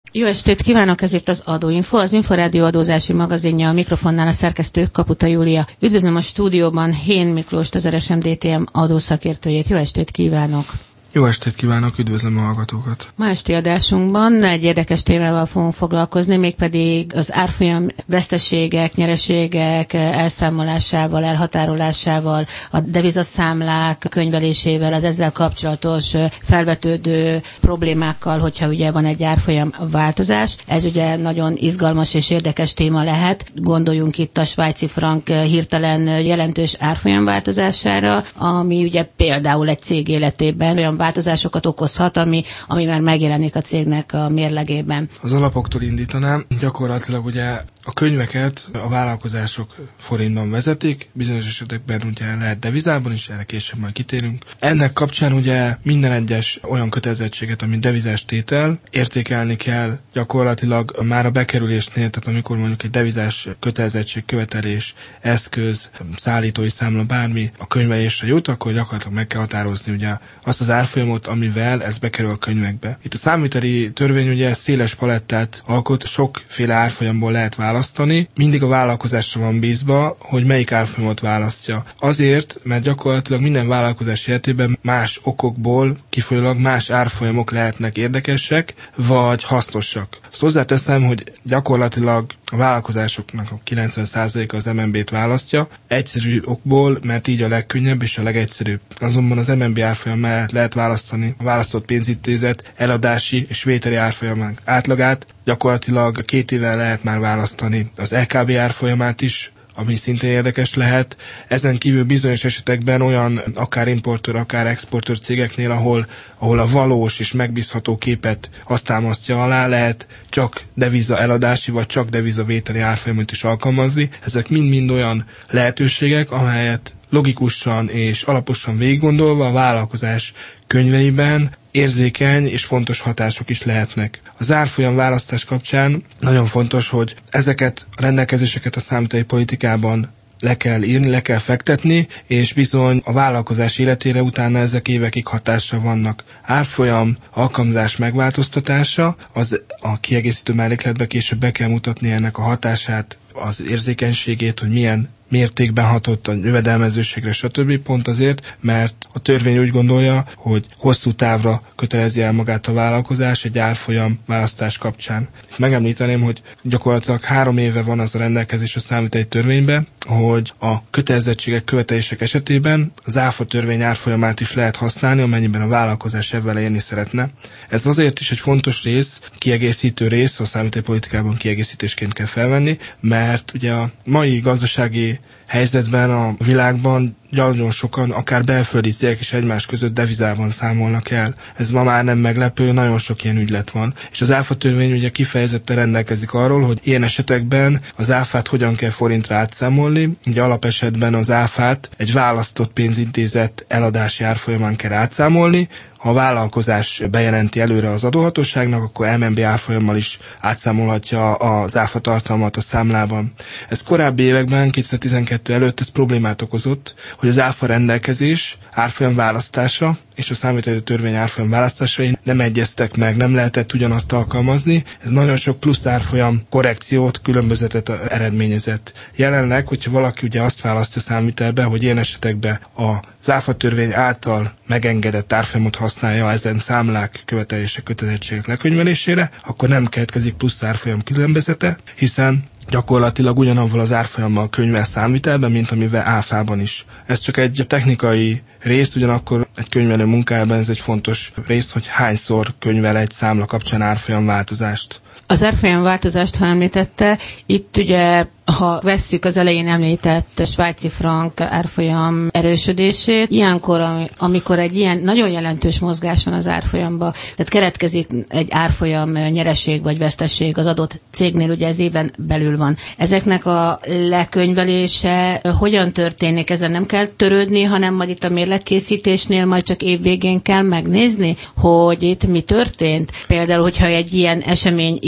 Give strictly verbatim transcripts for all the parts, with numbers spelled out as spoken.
Jó estét kívánok, ez itt az Adóinfo, az Inforádió adózási magazinja, a mikrofonnál a szerkesztő Kaputa Júlia. Üdvözlöm a stúdióban Hén Miklóst, az er es em dé té em adószakértőjét. Jó estét kívánok! Jó estét kívánok, üdvözlöm a hallgatókat! Ma esti adásunkban egy érdekes témával fogunk foglalkozni, mégpedig az árfolyam veszteségek, nyereségek elszámolásával, elhatárolásával, a devizaszámlák könyvelésével, az ezzel kapcsolatos felvetődő problémákkal, hogyha ugye van egy árfolyam változás. Ez ugye nagyon izgalmas és érdekes téma lehet. Gondoljunk itt a svájci frank hirtelen jelentős árfolyam változására, ami ugye például egy cég életében olyan változásokat okozhat, ami, ami már megjelenik a cégnek a mérlegében. Az alapoktól indítanám, gyakorlatilag ugye a könyveket a vállalkozások forintban vezetik, bizonyos esetekben ugye lehet devizában is, erre később majd kitérünk. Ennek kapcsán ugye minden egyes olyan kötelezettséget, ami devizás tétel, értékelni kell gyakorlatilag már a bekerülésnél, tehát amikor mondjuk egy devizás kötelezettség, követelés, eszköz, szállítói számla, bármi a könyvelésre jut, akkor gyakorlatilag meg kell határozni ugye azt az árfolyamot, amivel ez bekerül a könyvekbe. Itt a számviteli törvény ugye széles palettát alkot, sokféle árfolyamból lehet választani. Mindig a vállalkozásra van bízva, hogy melyik árfolyamot választja. Azért, mert gyakorlatilag minden vállalkozás életében más okokból kifolyólag más árfolyamok lehetnek érdekesek, vagy hasznosak. Azt hozzáteszem, hogy gyakorlatilag a vállalkozásoknak a kilencven százaléka az em en bé-t választja, egyszerű okból, mert így a legkönnyebb és a legegyszerűbb. Azonban az em en bé árfolyam mellett lehet választani a választott pénzintézet eladási és vételi árfolyamák átlagát, gyakorlatilag két évvel lehet már választani az é ká bé árfolyamát is, ami szintén érdekes lehet. Ezen kívül bizonyos esetekben olyan akár importőr, akár exportőr cégeknél, ahol, ahol a valós és megbízható képet azt támasztja alá, lehet csak deviza eladási, vagy csak deviza vételi árfolyamot is alkalmazni. Ezek mind-mind olyan lehetőségek, amelyet logikusan és alaposan végiggondolva a vállalkozás könyveiben érzékeny és fontos hatások is lehetnek. Az árfolyam választás kapcsán nagyon fontos, hogy ezeket a rendelkezéseket a számviteli politikában le kell írni, le kell fektetni, és bizony a vállalkozás életére utána ezek évekig hatással vannak. Árfolyam, alkalmazás megváltoztatása, az a kiegészítő mellékletbe később be kell mutatni ennek a hatását, az érzékenységét, hogy milyen mértékben hatott a jövedelmezőségre, stb. Pont azért, mert a törvény úgy gondolja, hogy hosszú távra kötelezi el magát a vállalkozás egy árfolyam választás kapcsán. Megemlíteném, hogy gyakorlatilag három éve van az a rendelkezés a számviteli törvényben, hogy a kötelezettségek, követelések esetében az áfa törvény árfolyamát is lehet használni, amennyiben a vállalkozás ebben élni szeretne. Ez azért is egy fontos rész, kiegészítő rész, a számviteli politikában kiegészítésként kell felvenni, mert ugye a mai gazdasági helyzetben a világban nagyon sokan, akár belföldi cégek is egymás között devizában számolnak el. Ez ma már nem meglepő, nagyon sok ilyen ügylet van. És az áfa törvény ugye kifejezetten rendelkezik arról, hogy ilyen esetekben az áfát hogyan kell forintra átszámolni. Ugye alapesetben az áfát egy választott pénzintézet eladási árfolyamán kell átszámolni. Ha a vállalkozás bejelenti előre az adóhatóságnak, akkor em en bé árfolyammal is átszámolhatja az áfa tartalmat a számlában. Ez korábbi években, kétezer-tizenkettő előtt ez problémát okozott, hogy az áfa rendelkezés, árfolyam választása és a számviteli törvény árfolyam választásai nem egyeztek meg, nem lehetett ugyanazt alkalmazni. Ez nagyon sok plusz árfolyam korrekciót, különbözetet eredményezett. Jelenleg, hogyha valaki ugye azt választja számvitelbe, hogy ilyen esetekben az áfa törvény által megengedett árfolyamot használja ezen számlák, követelések, kötelezettségek lekönyvelésére, akkor nem keletkezik plusz árfolyam különbözete, hiszen gyakorlatilag ugyanavval az árfolyammal könyvel számvitelben, mint amivel áfában is. Ez csak egy technikai rész, ugyanakkor egy könyvelő munkájában ez egy fontos rész, hogy hányszor könyvel egy számla kapcsán árfolyam változást. Az árfolyam változást, ha említette, itt ugye, ha vesszük az elején említett svájci frank árfolyam erősödését, ilyenkor, amikor egy ilyen nagyon jelentős mozgás van az árfolyamba, tehát keletkezik egy árfolyam nyereség vagy veszteség az adott cégnél, ugye ez éven belül van. Ezeknek a lekönyvelése hogyan történik? Ezen nem kell törődni, hanem majd itt a mérlegkészítésnél majd csak évvégén kell megnézni, hogy itt mi történt. Például, hogyha egy ilyen esemény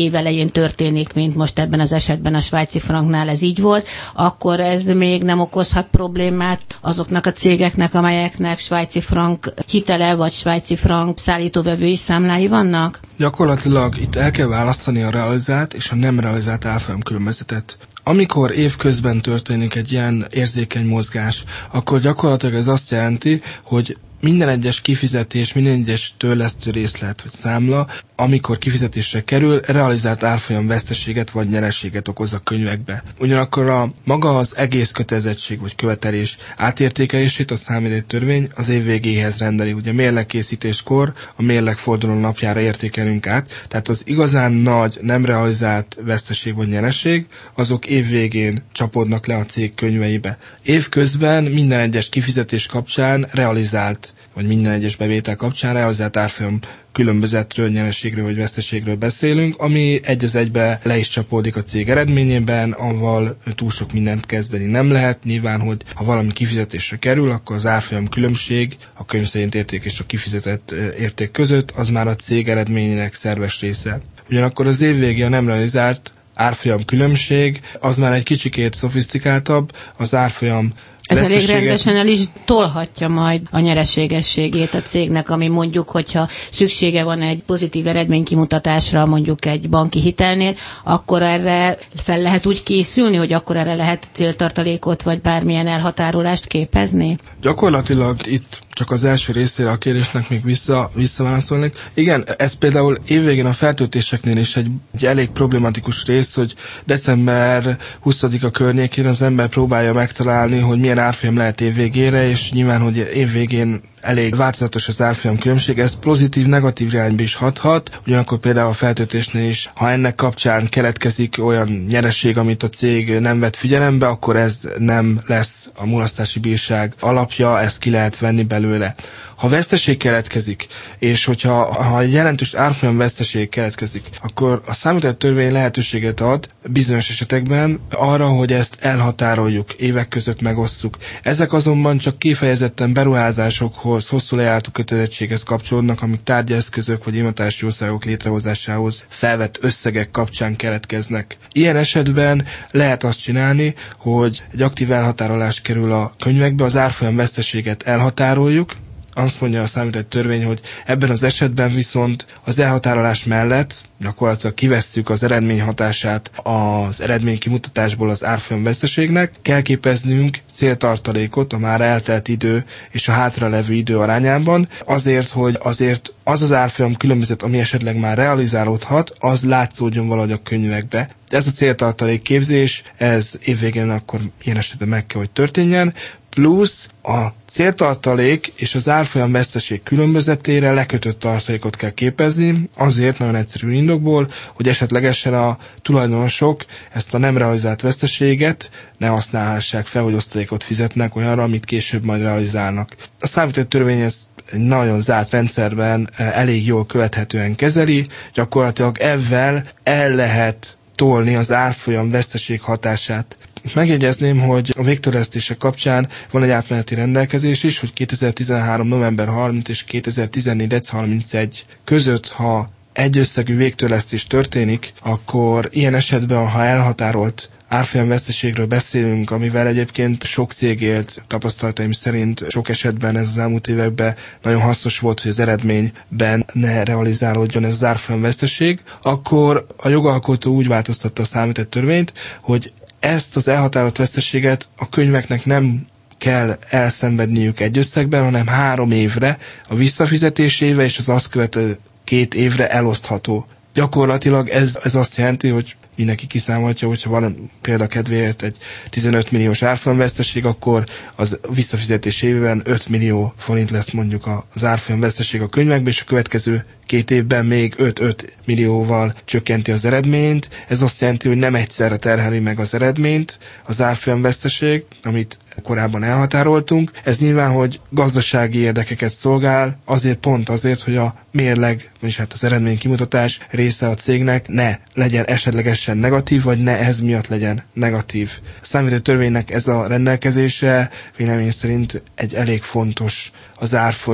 év elején történik, mint most ebben az esetben a svájci franknál ez így volt, akkor ez még nem okozhat problémát azoknak a cégeknek, amelyeknek svájci frank hitele vagy svájci frank szállítóvevői számlái vannak? Gyakorlatilag itt el kell választani a realizált és a nem realizált árfolyam különbözetet. Amikor évközben történik egy ilyen érzékeny mozgás, akkor gyakorlatilag ez azt jelenti, hogy minden egyes kifizetés, minden egyes törlesztő részlet vagy számla, amikor kifizetésre kerül, realizált árfolyam veszteséget vagy nyereséget okoz a könyvekbe. Ugyanakkor a maga az egész kötelezettség vagy követelés átértékelését a számviteli az év végéhez rendeli. Ugye mérlegkészítéskor a mérlegforduló napjára értékelünk át, tehát az igazán nagy nem realizált veszteség vagy nyereség, azok év végén csapódnak le a cég könyveibe. Évközben minden egyes kifizetés kapcsán realizált vagy minden egyes bevétel kapcsán realizált árfolyam különbözetről, nyereségről vagy veszteségről beszélünk, ami egy az egybe le is csapódik a cég eredményében, avval túl sok mindent kezdeni nem lehet. Nyilván, hogy ha valami kifizetésre kerül, akkor az árfolyam különbség a könyv szerint érték és a kifizetett érték között, az már a cég eredményének szerves része. Ugyanakkor az évvégi a nem realizált árfolyam különbség, az már egy kicsikét szofisztikáltabb, az árfolyam ez elég rendesen el is tolhatja majd a nyereségességét a cégnek, ami mondjuk, hogyha szüksége van egy pozitív eredménykimutatásra, mondjuk egy banki hitelnél, akkor erre fel lehet úgy készülni, hogy akkor erre lehet céltartalékot, vagy bármilyen elhatárolást képezni? Gyakorlatilag itt csak az első részére a kérdésnek még vissza, visszaválaszolnék. Igen, ez például évvégén a feltöltéseknél is egy, egy elég problematikus rész, hogy december huszadika környékén az ember próbálja megtalálni, hogy milyen árfolyam lehet évvégére, és nyilván, hogy évvégén elég változatos az árfolyam különbség, ez pozitív, negatív irányba is hathat, ugyanakkor például a feltöltésnél is, ha ennek kapcsán keletkezik olyan nyereség, amit a cég nem vett figyelembe, akkor ez nem lesz a mulasztási bírság alapja, ezt ki lehet venni belőle. Ha veszteség keletkezik, és hogyha ha egy jelentős árfolyam veszteség keletkezik, akkor a számviteli törvény lehetőséget ad bizonyos esetekben arra, hogy ezt elhatároljuk, évek között megosszuk. Ezek azonban csak kifejezetten beruházásokhoz, hosszú lejártó kötelezettséghez kapcsolódnak, amik tárgyeszközök vagy innovatási országok létrehozásához felvett összegek kapcsán keletkeznek. Ilyen esetben lehet azt csinálni, hogy egy aktív elhatárolás kerül a könyvekbe, az árfolyam veszteséget elhatároljuk. Azt mondja a számviteli törvény, hogy ebben az esetben viszont az elhatárolás mellett gyakorlatilag kivesszük az eredmény hatását az eredmény kimutatásból az árfolyam veszteségnek, kell képeznünk céltartalékot a már eltelt idő és a hátralevő idő arányában, azért, hogy azért az az árfolyam különbözet, ami esetleg már realizálódhat, az látszódjon valahogy a könyvekbe. Ez a céltartalék képzés, ez évvégén akkor ilyen esetben meg kell, hogy történjen, plusz a céltartalék és az árfolyam veszteség különbözetére lekötött tartalékot kell képezni, azért nagyon egyszerű indokból, hogy esetlegesen a tulajdonosok ezt a nem realizált veszteséget ne használhassák fel, hogy osztalékot fizetnek olyanra, amit később majd realizálnak. A számviteli törvény ezt egy nagyon zárt rendszerben elég jól követhetően kezeli, gyakorlatilag ezzel el lehet tolni az árfolyam veszteség hatását. Megjegyezném, hogy a végtörlesztések kapcsán van egy átmeneti rendelkezés is, hogy kétezer-tizenhárom. november harmincadika és kétezer-tizennégy. december harmincegy között, ha egy összegű végtörlesztés történik, akkor ilyen esetben, ha elhatárolt árfolyam veszteségről beszélünk, amivel egyébként sok cég élt, tapasztalataim szerint sok esetben ez az elmúlt években nagyon hasznos volt, hogy az eredményben ne realizálódjon ez az árfolyam veszteség, akkor a jogalkotó úgy változtatta a számviteli törvényt, hogy ezt az elhatárolt veszteséget a könyveknek nem kell elszenvedniük egy összegben, hanem három évre, a visszafizetéséve és az azt követő két évre elosztható. Gyakorlatilag ez, ez azt jelenti, hogy mindenki kiszámolhatja, hogyha van példakedvéért egy tizenöt milliós árfolyamveszteség, akkor az visszafizetés évben öt millió forint lesz mondjuk az árfolyamveszteség a könyvekben, és a következő két évben még öt-öt millióval csökkenti az eredményt. Ez azt jelenti, hogy nem egyszerre terheli meg az eredményt az árfolyamveszteség, amit korábban elhatároltunk. Ez nyilván, hogy gazdasági érdekeket szolgál, azért pont azért, hogy a mérleg, vagyis hát az eredmény kimutatás része a cégnek ne legyen esetlegesen negatív, vagy ne ez miatt legyen negatív. A számviteli törvénynek ez a rendelkezése vélemény szerint egy elég fontos az árfolyam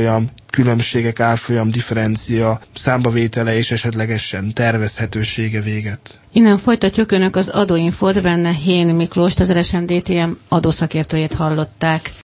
különbségek, árfolyam, differencia, számbavétele és esetlegesen tervezhetősége véget. Innen folytatjuk, önök az adóinfót, benne Hén Miklóst, az er es em dé té em adószakértőjét hallották.